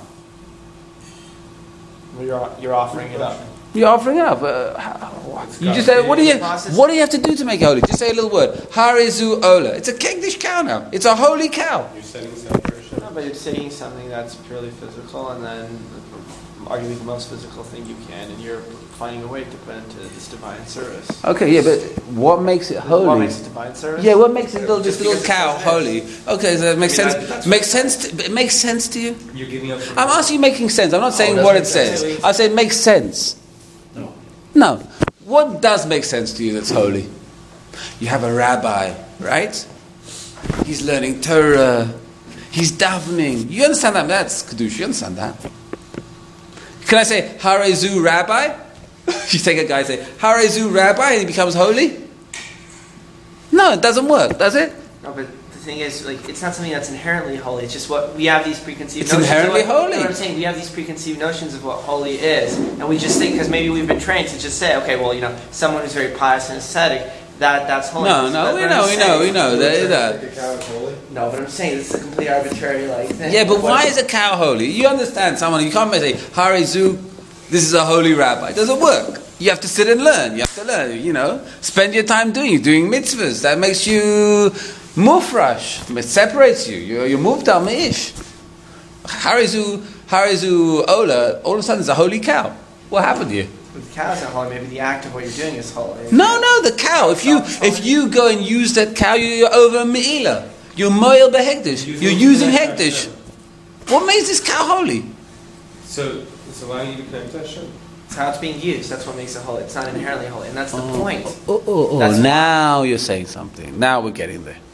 Well, you're, you're offering it up. You're offering it up. Uh, how- you just say, what do you, what do you have to do to make it holy? Just say a little word. Harizu Ola. It's a kegdish cow now. It's a holy cow. You're setting aside for Hashem. No, but you're saying something that's purely physical, and then arguably the most physical thing you can, and you're finding a way to put into this divine service. Okay, yeah, but what makes it holy? What makes it divine service? Yeah, what makes it little, this Just little because cow it's holy? Okay, so that makes I mean, sense. that- that's Makes sense. To, it makes sense to you. You're giving up. I'm asking you making sense. I'm not saying doesn't what it make sense. says. I say it makes sense. No. No. What does make sense to you that's holy? You have a rabbi, right? He's learning Torah. He's davening. You understand that? That's Kedusha. You understand that? Can I say, Harezu Rabbi? You take a guy and say, Harezu Rabbi, and he becomes holy? No, it doesn't work, does it? No, but the thing is, like, it's not something that's inherently holy. It's just what we have these preconceived It's notions inherently of what, holy. You know what I'm saying? We have these preconceived notions of what holy is, and we just think, because maybe we've been trained to just say, okay, well, you know, someone who's very pious and ascetic, that that's holy. No, no, we know, we know, we know. That, that. No, but I'm saying it's a complete arbitrary, like, thing. Yeah, but What- why is a cow holy? You understand someone, you can't say, Harezu, this is a holy rabbi. It doesn't work. You have to sit and learn. You have to learn, you know. Spend your time doing doing mitzvahs. That makes you mufrash. It separates you. You're, you're mufdal me'ish. Harizu, Harizu Ola, all of a sudden it's a holy cow. What happened to you? With cows not holy, maybe the act of what you're doing is holy. No, no, the cow. If you if you go and use that cow, you're over a me'ilah. You're moil behegdish. You're using hegdish. What makes this cow holy? So it's allowing you to connect to Hashem. It's how it's being used. That's what makes it holy. It's not inherently holy, and that's the point. Oh, oh, oh. That's Now you're saying something. Now we're getting there.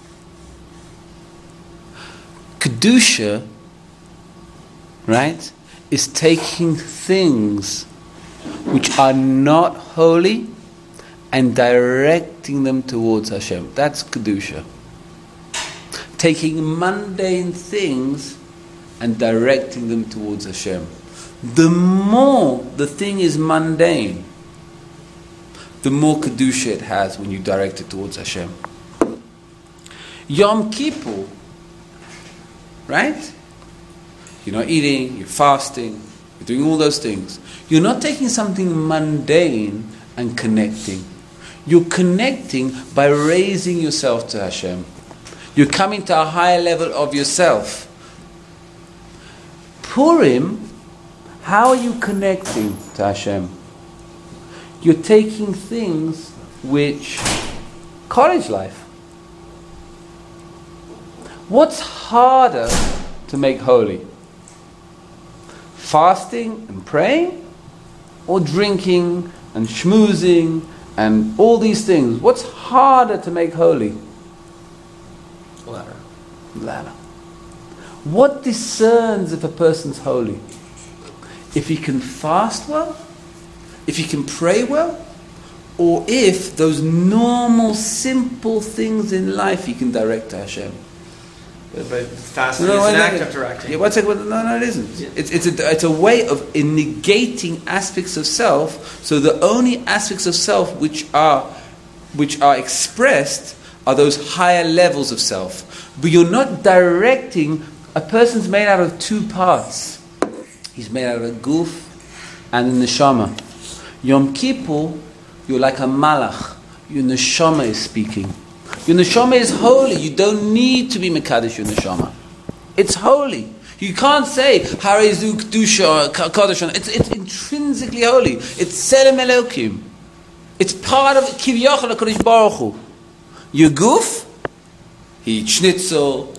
Kedusha, right, is taking things which are not holy and directing them towards Hashem. That's Kedusha. Taking mundane things and directing them towards Hashem. The more the thing is mundane, the more Kedusha it has when you direct it towards Hashem. Yom Kippur, right? You're not eating, you're fasting, you're doing all those things. You're not taking something mundane and connecting. You're connecting by raising yourself to Hashem. You're coming to a higher level of yourself. Purim, how are you connecting to Hashem? You're taking things which, college life. What's harder to make holy? fasting and praying, or drinking and schmoozing and all these things? What's harder to make holy? The latter. The latter. What discerns if a person's holy? If he can fast well, if he can pray well, or if those normal, simple things in life he can direct to Hashem. But, but fasting No, no, is an wait, act wait. of directing. Yeah, one second. No, no, it isn't. Yeah. It's, it's, a, it's a way of negating aspects of self. So the only aspects of self which are which are expressed are those higher levels of self. But you're not directing. A person's made out of two parts. He's made out of a guf and a neshama. Yom Kippur, you're like a malach. Your neshama is speaking. Your neshama is holy. You don't need to be mekadesh your neshama. It's holy. You can't say Harizu Kedusha Kadosh. It's it's intrinsically holy. It's Tzelem Elokim. It's part of Kivyachol HaKadosh Baruch Hu. Your guf, he eats schnitzel.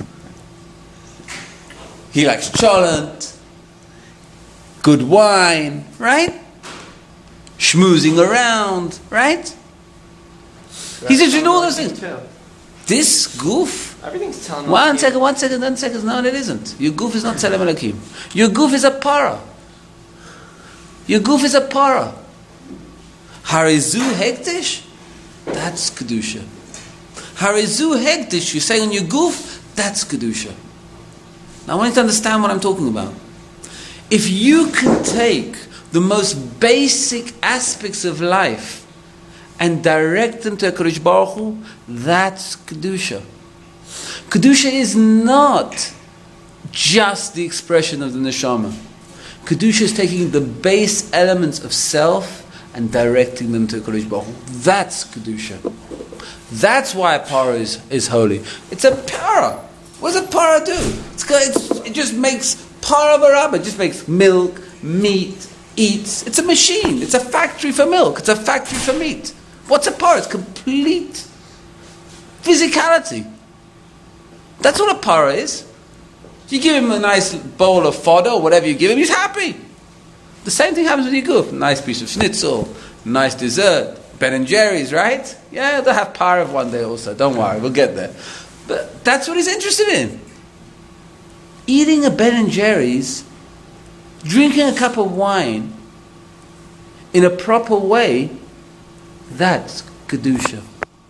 He likes cholent, good wine, right? Schmoozing around, right? He's interested in all those things. Too. This goof. Everything's telling One me. second, one second, one second. No, it isn't. Your goof is not Tzelem Elokim. Your goof is a para. Your goof is a para. Harizu Hektish, that's Kedusha. Harizu Hektish, you say on your goof, that's Kedusha. Now I want you to understand what I'm talking about. If you can take the most basic aspects of life and direct them to HaKadosh Baruch Hu, that's Kedusha. Kedusha is not just the expression of the neshama. Kedusha is taking the base elements of self and directing them to HaKadosh Baruch Hu. That's Kedusha. That's why a para is, is holy. It's a para. What does a para do? It's, it's, it just makes para barabba. It just makes milk, meat, eats. It's a machine. It's a factory for milk. It's a factory for meat. What's a para? It's complete physicality. That's what a para is. You give him a nice bowl of fodder or whatever you give him, he's happy. The same thing happens with your goof. Nice piece of schnitzel, nice dessert, Ben and Jerry's, right? Yeah, they'll have para one day also. Don't worry, we'll get there. But that's what he's interested in. Eating a Ben and Jerry's, drinking a cup of wine in a proper way, that's Kedusha.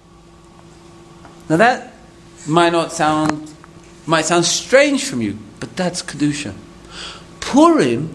Now that might not sound, might sound strange from you, but that's Kedusha. Purim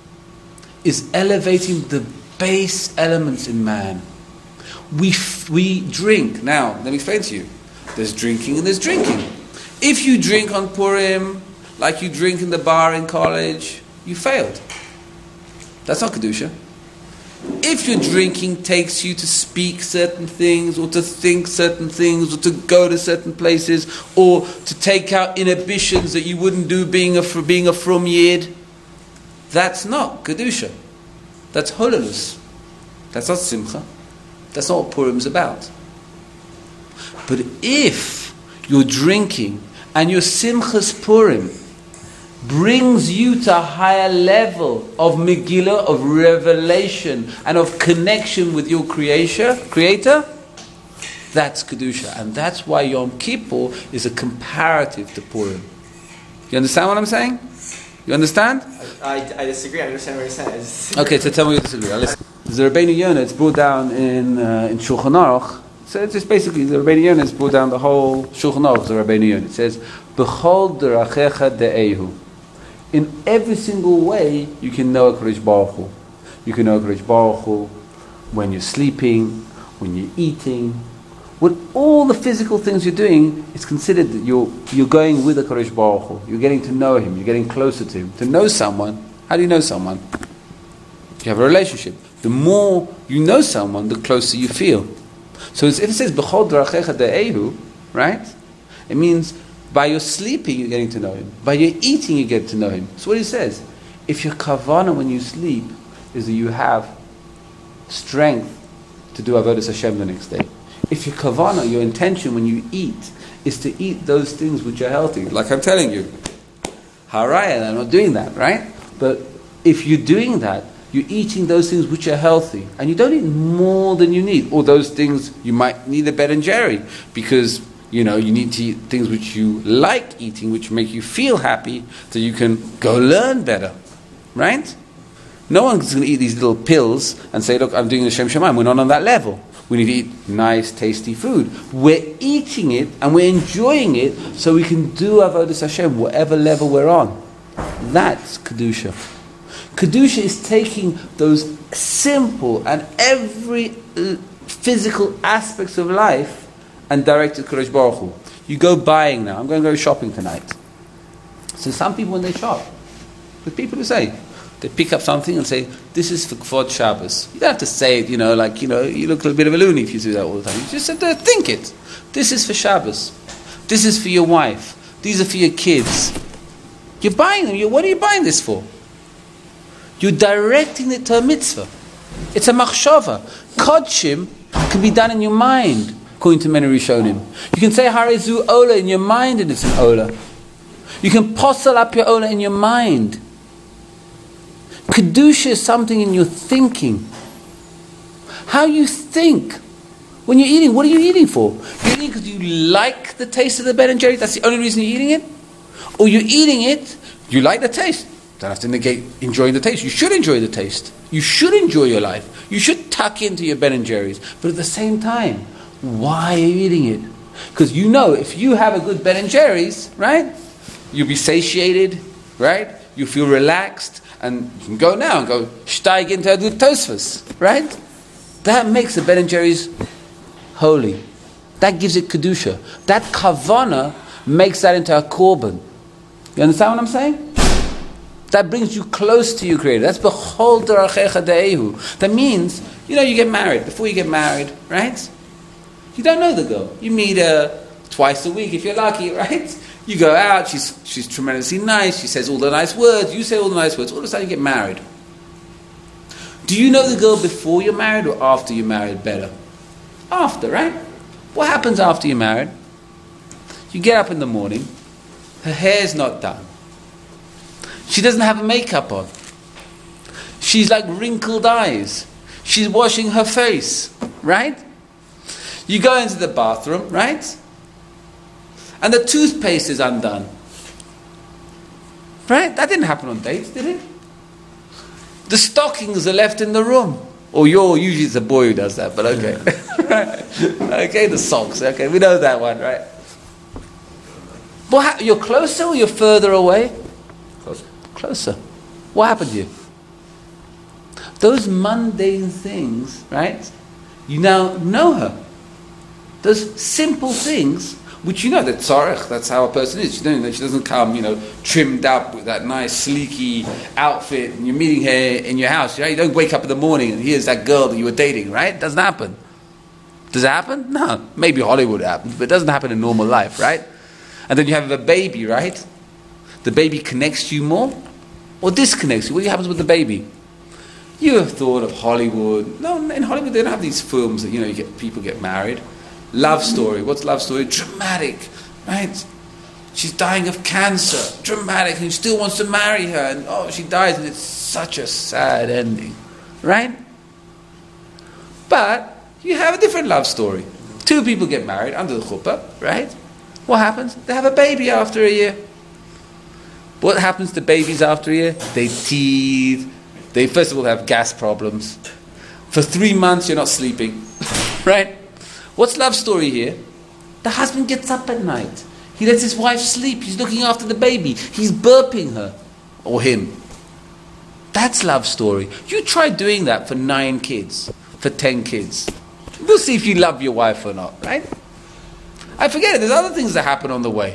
is elevating the base elements in man. We, f- we drink. Now, let me explain to you. There's drinking and there's drinking. If you drink on Purim like you drink in the bar in college, you failed. That's not Kedusha. If your drinking takes you to speak certain things, or to think certain things, or to go to certain places, or to take out inhibitions that you wouldn't do being a for being a frum yid, that's not Kedusha. That's hololus. That's not simcha. That's not what Purim's about. But if your drinking and your simchas Purim brings you to a higher level of Megillah, of revelation, and of connection with your creator, creator, that's Kedusha. And that's why Yom Kippur is a comparative to Purim. You understand what I'm saying? You understand? I, I, I disagree. I understand what you're saying. I disagree. Okay, so tell me what you disagree. Now listen. The Rabbeinu Yonah, it's brought down in uh, in Shulchan Aruch. So it's just basically, the Rabbeinu Yonah has brought down the whole Shulchan Aruch, the Rabbeinu Yonah. It says, B'chol derachecha de'ehu. In every single way, you can know HaKadosh Baruch Hu. You can know HaKadosh Baruch Hu when you're sleeping, when you're eating. With all the physical things you're doing, it's considered that you're, you're going with HaKadosh Baruch Hu. You're getting to know Him. You're getting closer to Him. To know someone, how do you know someone? You have a relationship. The more you know someone, the closer you feel. So if it says, B'chol derachecha de'ehu, right? It means by your sleeping, you're getting to know Him. By your eating, you get to know Him. So what He says, if your kavanah when you sleep is that you have strength to do avodas Hashem the next day. If your kavanah, your intention when you eat, is to eat those things which are healthy, like I'm telling you, haraya, I'm not doing that, right? But if you're doing that, you're eating those things which are healthy, and you don't eat more than you need. Or those things, you might need a Ben and Jerry, because, you know, you need to eat things which you like eating, which make you feel happy, so you can go learn better. Right? No one's going to eat these little pills and say, look, I'm doing the Shem Shemaim. We're not on that level. We need to eat nice, tasty food. We're eating it and we're enjoying it so we can do Avodas Hashem, whatever level we're on. That's Kedusha. Kedusha is taking those simple and every physical aspects of life and direct it to Kadosh Baruch Hu. You go buying now. I'm going to go shopping tonight. So some people, when they shop, the people who say, they pick up something and say, this is for Kvod Shabbos. You don't have to say it, you know, like, you know, you look a little bit of a loony if you do that all the time. You just have to think it. This is for Shabbos. This is for your wife. These are for your kids. You're buying them. You're, what are you buying this for? You're directing it to a mitzvah. It's a machshava. Kodshim can be done in your mind, according to many Rishonim. You can say Harezu Ola in your mind and it's an Ola. You can posel up your Ola in your mind. Kedusha is something in your thinking. How you think. When you're eating, what are you eating for? You're eating because you like the taste of the Ben and Jerry's? That's the only reason you're eating it? Or you're eating it, you like the taste. Don't have to negate enjoying the taste. You should enjoy the taste. You should enjoy your life. You should tuck into your Ben and Jerry's. But at the same time, why are you eating it? Because you know, if you have a good Ben and Jerry's, right? You'll be satiated, right? You feel relaxed. And you can go now and go steig into a good Tosfos, right? That makes the Ben and Jerry's holy. That gives it kedusha. That kavana makes that into a korban. You understand what I'm saying? That brings you close to your Creator. That's b'chol derachecha de'ehu. That means, you know, you get married. Before you get married, right? You don't know the girl. You meet her twice a week if you're lucky, right? You go out, she's she's tremendously nice, she says all the nice words, you say all the nice words, all of a sudden you get married. Do you know the girl before you're married or after you're married better? After, right? What happens after you're married? You get up in the morning, her hair's not done. She doesn't have a makeup on. She's like wrinkled eyes. She's washing her face, right? You go into the bathroom, right? And the toothpaste is undone. Right? That didn't happen on dates, did it? The stockings are left in the room. Or you're, usually it's a boy who does that, but okay. Right? Okay, the socks. Okay, we know that one, right? What, you're closer or you're further away? Closer. Closer. What happened to you? Those mundane things, right? You now know her. Those simple things, which you know, that tzarech, that's how a person is. She doesn't, she doesn't come, you know, trimmed up with that nice, sleeky outfit, and you're meeting her in your house. You know, you don't wake up in the morning and here's that girl that you were dating, right? It doesn't happen. Does it happen? No. Maybe Hollywood happens, but it doesn't happen in normal life, right? And then you have a baby, right? The baby connects you more or disconnects you. What happens with the baby? You have thought of Hollywood. No, in Hollywood they don't have these films that, you know, you get people get married. Love story. What's love story? Dramatic, right? She's dying of cancer. Dramatic. And he still wants to marry her. And oh, she dies and it's such a sad ending. Right? But you have a different love story. Two people get married under the chuppah, right? What happens? They have a baby after a year. What happens to babies after a year? They teeth. They first of all have gas problems. For three months you're not sleeping. Right? What's love story here? The husband gets up at night. He lets his wife sleep. He's looking after the baby. He's burping her. Or him. That's love story. You try doing that for nine kids. For ten kids. We'll see if you love your wife or not, right? I forget it. There's other things that happen on the way.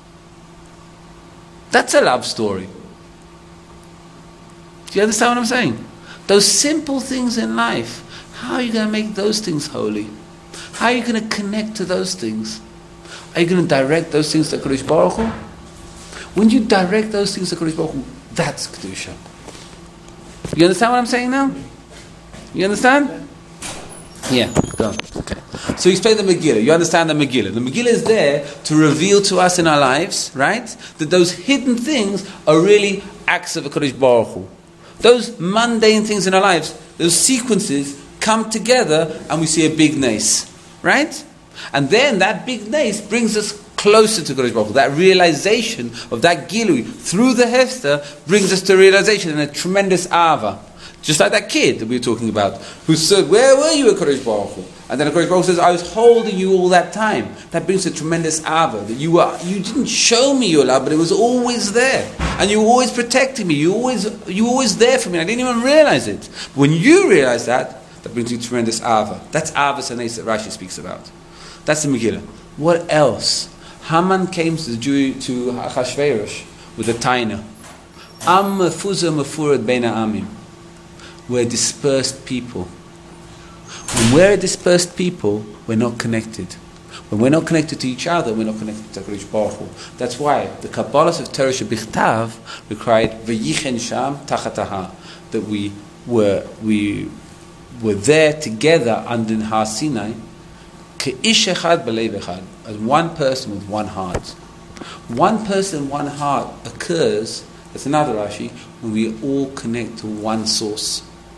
That's a love story. Do you understand what I'm saying? Those simple things in life. How are you going to make those things holy? How are you going to connect to those things? Are you going to direct those things to Kadosh Baruch Hu? When you direct those things to Kadosh Baruch Hu, that's Kedusha. You understand what I'm saying now? You understand? Yeah, go on. Okay. So you explain the Megillah. You understand the Megillah. The Megillah is there to reveal to us in our lives, right, that those hidden things are really acts of HaKadosh Baruch Hu. Those mundane things in our lives, those sequences come together and we see a big nace. Right? And then that big nace brings us closer to HaKadosh Baruch Hu. That realization of that Gilui through the Hefter brings us to realization and a tremendous Ava. Just like that kid that we were talking about, who said, where were you, HaKadosh Baruch Hu? And then HaKadosh Baruch Hu says, I was holding you all that time. That brings a tremendous Ava. That you were, you didn't show me your love, but it was always there. And you were always protecting me. You were always, you were always there for me. I didn't even realize it. But when you realize that, that brings you tremendous Ava. That's Ava Sanes that Rashi speaks about. That's the Megillah. What else? Haman came to the Jew, to Achashverosh with a taina. Am mefuza mefurat beina amim. We're dispersed people. When we're a dispersed people, we're not connected. When we're not connected to each other, we're not connected to HaKadosh Baruch Hu. That's why the Kabbalah of Torah Shebichtav required v'yichen sham tachataha, that we were we were there together under Har Sinai, ke'ish echad b'leiv echad, as one person with one heart. One person, one heart occurs. That's another Rashi, when we all connect to one source.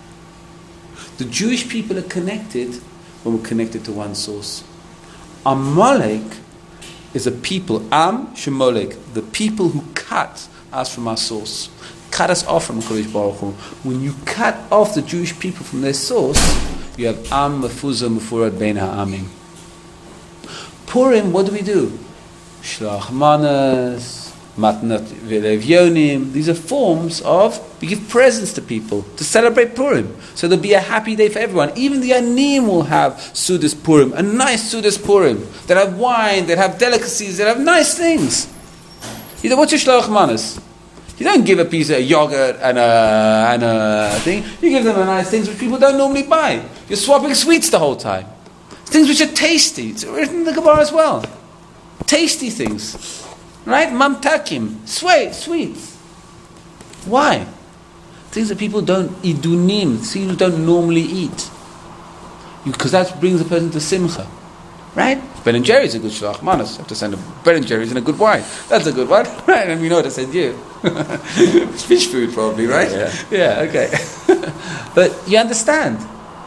The Jewish people are connected when we're connected to one source. Amalek is a people, Am Shemolek, the people who cut us from our source, cut us off from HaKadosh Baruch Hu. When you cut off the Jewish people from their source, you have Am Mefuza Mefurat Bein Ha'amim. Purim, what do we do? Shlach Manas, Matnat V'Levyonim. These are forms of, we give presents to people to celebrate Purim. So there'll be a happy day for everyone. Even the Anim will have Sudas Purim, a nice Sudas Purim. They'll have wine, they'll have delicacies, they'll have nice things. You know, what's your Shloach Manas? You don't give a piece of yogurt and a, and a thing. You give them a nice things which people don't normally buy. You're swapping sweets the whole time. Things which are tasty. It's written in the Gemara as well. Tasty things. Right? Mamtakim. Sweet, sweets. Why? Things that people don't idunim, things you don't normally eat. Because that brings a person to simcha. Right? Ben and Jerry's a good shlach manas. I have to send a Ben and Jerry's and a good wine. That's a good one. Right? And we know what I said you. Fish food probably, right? Yeah, yeah okay. But you understand.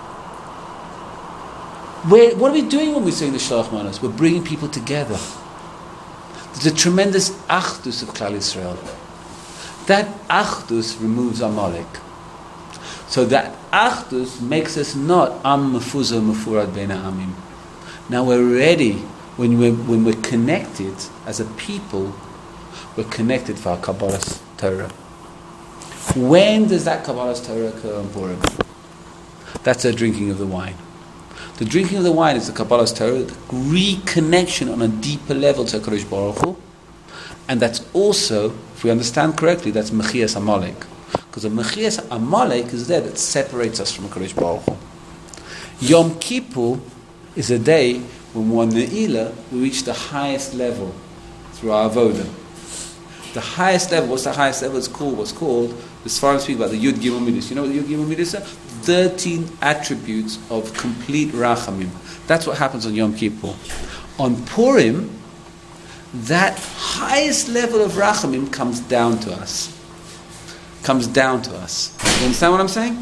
We're, what are we doing when we're saying the shlach manas? We're bringing people together. There's a tremendous achdus of Klal Yisrael. That achdus removes Amalek. So that achdus makes us not Am Mefuza Mefurat Bein Ha'amim. Now we're ready, when we're, when we're connected as a people, we're connected for our Kabbalah's Torah. When does that Kabbalah's Torah occur on Purim? That's a drinking of the wine. The drinking of the wine is the Kabbalah's Torah, the reconnection on a deeper level to HaKadosh Baruch Hu. And that's also, if we understand correctly, that's Mechias Amalek. Because the Mechias Amalek is there that separates us from HaKadosh Baruch Hu. Yom Kippur is a day when we're Ne'ilah, we reach the highest level through our Avodah. The highest level, what's the highest level? It's called, what's called, the Sfarim speak about the Yud Gimel Midas. You know what the Yud Gimel Midas are? thirteen attributes of complete Rachamim. That's what happens on Yom Kippur. On Purim, that highest level of Rachamim comes down to us. Comes down to us. You understand what I'm saying?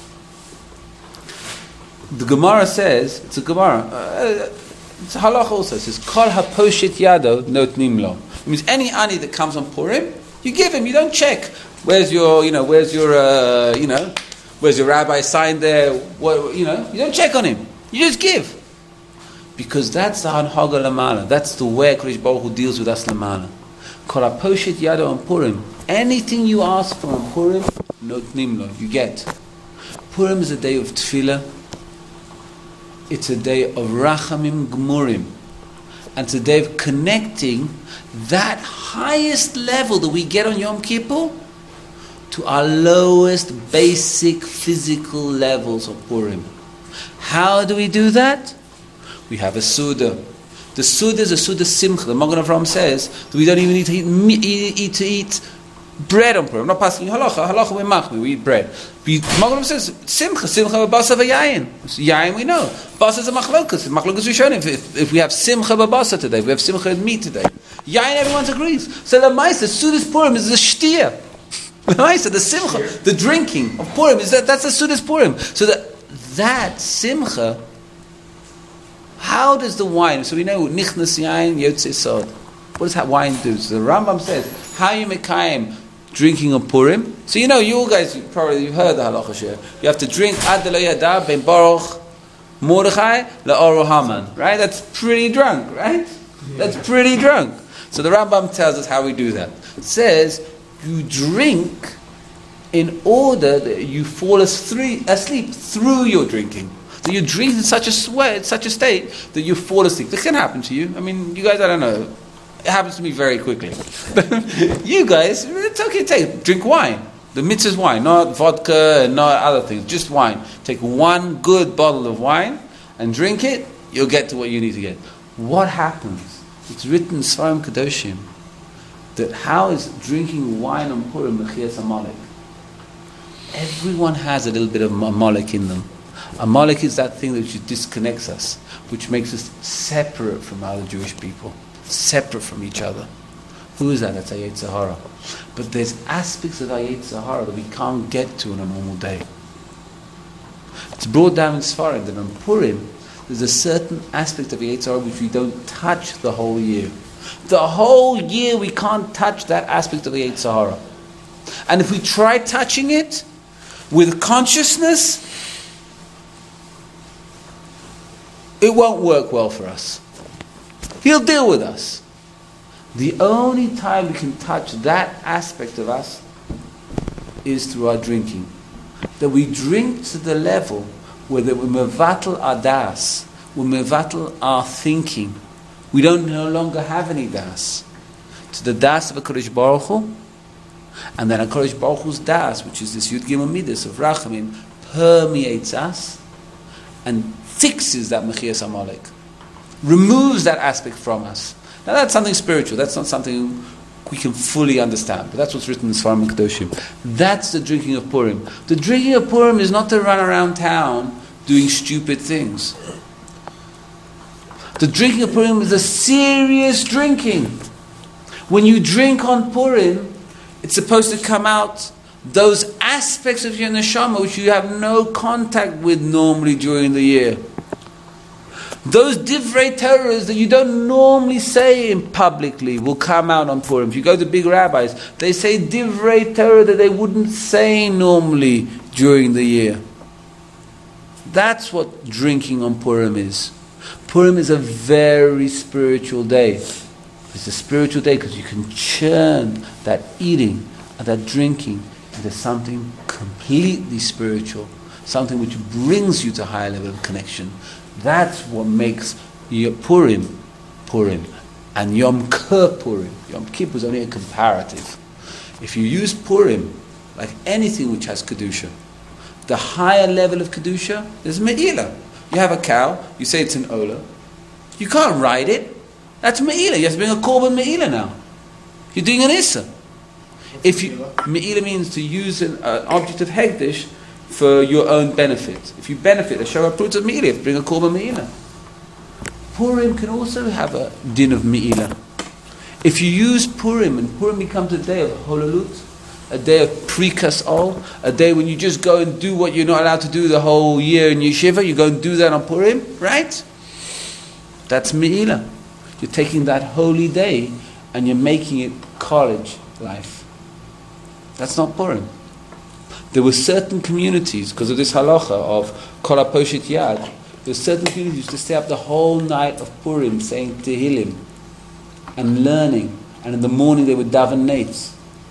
The Gemara says, it's a Gemara, uh, it's a halach also, it says, Kol haposhit yado notnim lo. It means any ani that comes on Purim, you give him, you don't check. Where's your, you know, where's your, uh, you know, where's your rabbi sign there? What, you know, you don't check on him. You just give. Because that's the Hanhaga Lamala. That's the way Krish Baruch Hu deals with us Lamala. Kol haposhit yado on Purim. Anything you ask for on Purim, notnim lo, you get. Purim is a day of tefillah. It's a day of Rachamim Gmurim. And it's a day of connecting that highest level that we get on Yom Kippur to our lowest basic physical levels of Purim. How do we do that? We have a Suda. The Suda is a Suda Simcha. The Magen Avraham says that we don't even need to eat, eat, eat, to eat bread on Purim. I'm not passing halacha. Halacha we machmi. We eat bread. Magen Avraham says Simcha. Simcha b'basa v'yayin. Yayin we know. Basa is a machlokas. Machlokas Rishonim. If, if we have Simcha b'basa today, if we have Simcha in meat today. Yayin everyone agrees. So the Ma'aser Sudas Purim is a shtia. So the simcha, the drinking of Purim, is that that's the Sudas Purim. So that that simcha, how does the wine? So we know nichnas yain yotze sod. What does that wine do? So the Rambam says, how you mekayim drinking of Purim? So you know, you guys you probably you've heard the halacha share. You have to drink ad lo yada ben baruch Mordechai la'oro Haman. Right? That's pretty drunk, right? That's pretty drunk. So the Rambam tells us how we do that. It says you drink in order that you fall asleep through your drinking. So you drink in such a sweat, such a state that you fall asleep. This can happen to you. I mean, you guys, I don't know. It happens to me very quickly. You guys, it's okay. Take drink wine. The mitzvah is wine, not vodka and not other things. Just wine. Take one good bottle of wine and drink it. You'll get to what you need to get. What happens? It's written in Sfarim Kedoshim that how is drinking wine on Purim mechias Amalek? Everyone has a little bit of Amalek in them. Amalek is that thing that disconnects us, which makes us separate from other Jewish people, separate from each other. Who is that? That's our Yetzer Hara. But there's aspects of our Yetzer Hara that we can't get to on a normal day. It's brought down in Sfarim that on Purim, there's a certain aspect of Yetzer Hara which we don't touch the whole year. The whole year we can't touch that aspect of the Yetzer Hara. And if we try touching it with consciousness, it won't work well for us. He'll deal with us. The only time we can touch that aspect of us is through our drinking. That we drink to the level where we mevatel our das, we mevatel our thinking. We don't no longer have any das. To the das of a HaKadosh Baruch Hu, and then HaKadosh Baruch Hu's das, which is this Yud Gimel Midas of Rachamim, permeates us and fixes that mechias Amalek, removes that aspect from us. Now that's something spiritual. That's not something we can fully understand. But that's what's written in Sfarim Kedoshim. That's the drinking of Purim. The drinking of Purim is not to run around town doing stupid things. The drinking of Purim is a serious drinking. When you drink on Purim, it's supposed to come out those aspects of your neshama which you have no contact with normally during the year. Those divrei Torahs that you don't normally say in publicly will come out on Purim. If you go to big rabbis, they say divrei Torah that they wouldn't say normally during the year. That's what drinking on Purim is. Purim is a very spiritual day. It's a spiritual day because you can churn that eating and that drinking into something completely spiritual, something which brings you to a higher level of connection. That's what makes your Purim Purim and Yom Kippur Purim. Yom Kippur is only a comparative. If you use Purim like anything which has Kedusha, the higher level of Kedusha is Me'ilah. You have a cow, you say it's an Ola. You can't ride it. That's Me'ilah. You have to bring a Korban Me'ilah now. You're doing an Issa. If you, Me'ilah means to use an uh, object of Hegdish for your own benefit. If you benefit, a Shara Prut of Me'ilah, you have to bring a Korban Me'ilah. Purim can also have a din of Me'ilah. If you use Purim, and Purim becomes a day of Holalut, a day of Prikas'ol, a day when you just go and do what you're not allowed to do the whole year in Yeshiva, you go and do that on Purim, right? That's Me'ilah. You're taking that holy day and you're making it college life. That's not Purim. There were certain communities, because of this halacha of Kol HaPoshet Yad, there were certain communities who used to stay up the whole night of Purim saying Tehillim and learning, and in the morning they would daven nates.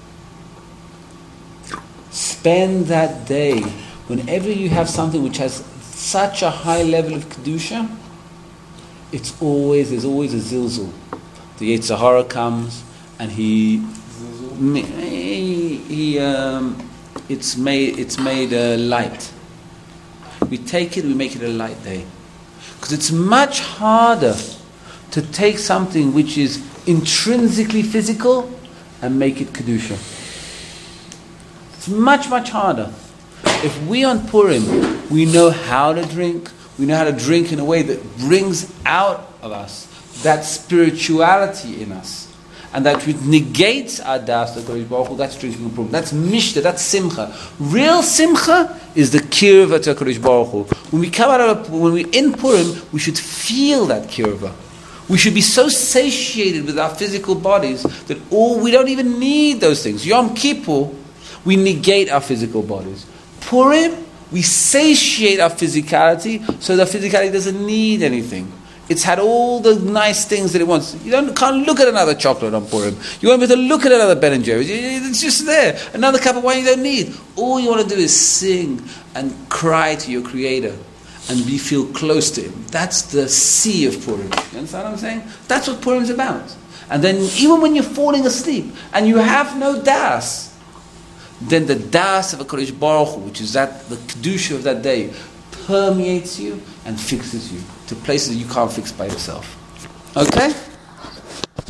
Spend that day, whenever you have something which has such a high level of Kedusha, it's always, there's always a zilzul. The Yetzer Hara comes and he, he, he um, it's made, it's made a light. We take it, we make it a light day. Because it's much harder to take something which is intrinsically physical and make it Kedusha. It's much, much harder. If we on Purim, we know how to drink, we know how to drink in a way that brings out of us that spirituality in us. and that which negates our das to HaKadosh Baruch Hu, that's drinking Purim. That's mishta, that's simcha. Real simcha is the kirva to HaKadosh Baruch Hu. When we come out of, when we're in Purim, we should feel that kirva. We should be so satiated with our physical bodies that all we don't even need those things. Yom Kippur, we negate our physical bodies. Purim, we satiate our physicality so that physicality doesn't need anything. It's had all the nice things that it wants. You don't, can't look at another chocolate on Purim. You won't be able to look at another Ben and Jerry's. It's just there. Another cup of wine you don't need. All you want to do is sing and cry to your Creator and be feel close to Him. That's the sea of Purim. You understand what I'm saying? That's what Purim is about. And then even when you're falling asleep and you have no das, then the das of HaKadosh Baruch Hu, which is that the kedusha of that day, permeates you and fixes you to places that you can't fix by yourself. Okay?